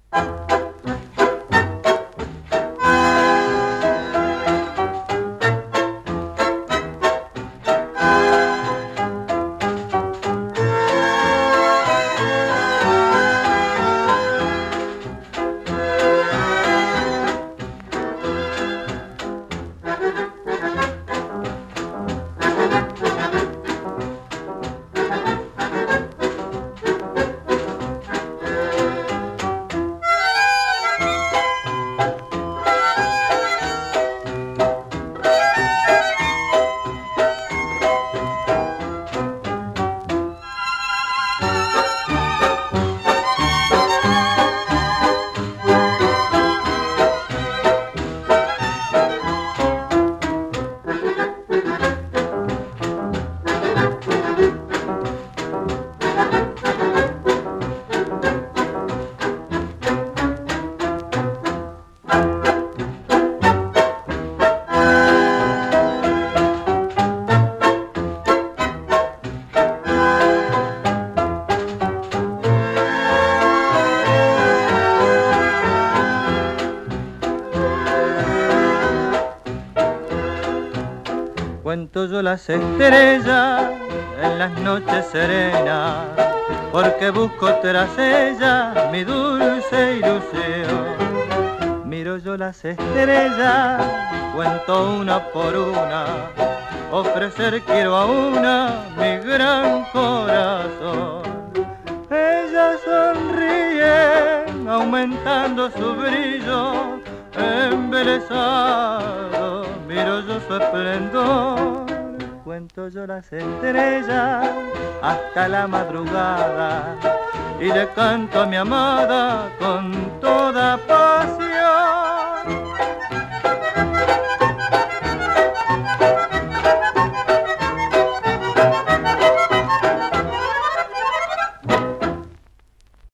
Cuento yo las estrellas en las noches serenas, porque busco tras ellas mi dulce ilusión. Miro yo las estrellas, cuento una por una, ofrecer quiero a una mi gran corazón. Ellas sonríen aumentando su brillo, embelesado miro yo su esplendor. Cuento yo las estrellas hasta la madrugada y le canto a mi amada con toda paz.